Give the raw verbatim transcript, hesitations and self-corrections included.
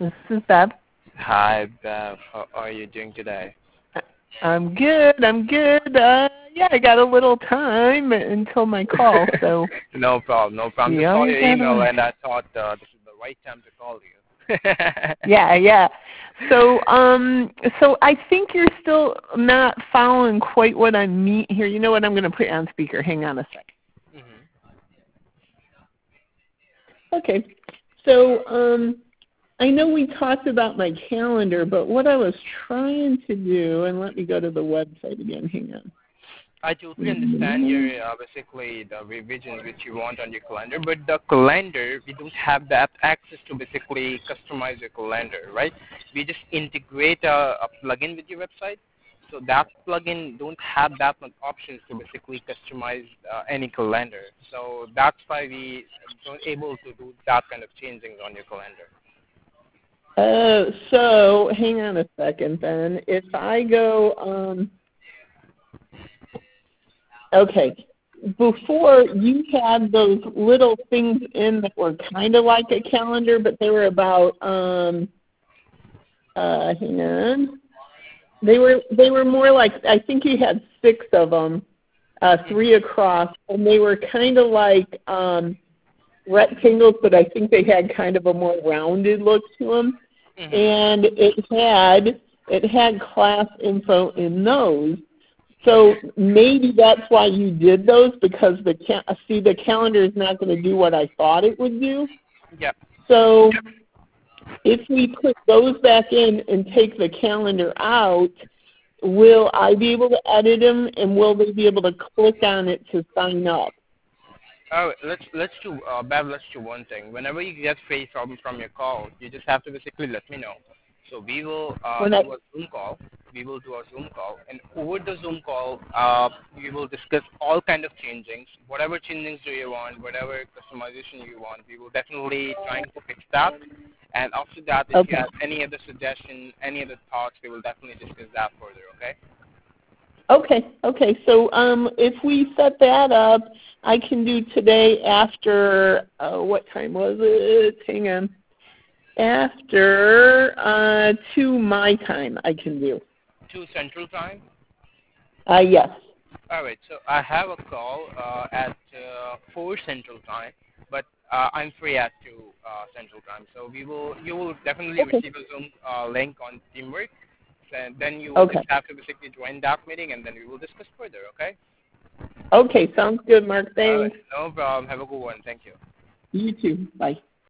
This is Bev. Hi, Bev. How are you doing today? I'm good. I'm good. Uh, yeah, I got a little time until my call, so. No problem. No problem. You Just saw always your email gotta. and I thought uh, this is the right time to call you. Yeah, yeah. So, um, so I think you're still not following quite what I mean here. You know what? I'm going to put you on speaker. Hang on a sec. hmm Okay. So, um, I know we talked about my calendar, but what I was trying to do, and let me go to the website again. Hang on. I totally understand your uh, basically the revisions which you want on your calendar, but the calendar we don't have that access to basically customize your calendar, right? We just integrate a, a plugin with your website, so that plugin don't have that much options to basically customize uh, any calendar. So that's why we don't able to do that kind of changing on your calendar. Uh, so hang on a second then. If I go, um, okay, before you had those little things in that were kind of like a calendar, but they were about, um, uh, hang on. They were they were more like, I think you had six of them, uh, three across, and they were kind of like um, rectangles, but I think they had kind of a more rounded look to them. Mm-hmm. And it had it had class info in those. So maybe that's why you did those, because the ca- see the calendar is not going to do what I thought it would do. Yep. So if we put those back in and take the calendar out, will I be able to edit them, and will they be able to click on it to sign up? Oh, let's let's do uh, Bev. Let's do one thing. Whenever you get face problem from your call, you just have to basically let me know. So we will uh, When I, do a Zoom call. We will do a Zoom call, and over the Zoom call, uh, we will discuss all kind of changings. Whatever changings do you want, whatever customization you want, we will definitely try to fix that. And after that, if you okay. have any other suggestion, any other thoughts, we will definitely discuss that further. Okay? Okay, okay. So um, if we set that up, I can do today after, uh, what time was it? Hang on. After uh, two my time, I can do. Two Central Time. Uh, yes. All right, so I have a call uh, at uh, four Central Time, but uh, I'm free at two uh, Central Time. So we will, you will definitely Okay. receive a Zoom uh, link on Teamwork, and then you will Okay. just have to basically join that meeting, and then we will discuss further. Okay? Okay, sounds good, Mark. All right, Thanks. no problem. Have a good one. Thank you. You too. Bye.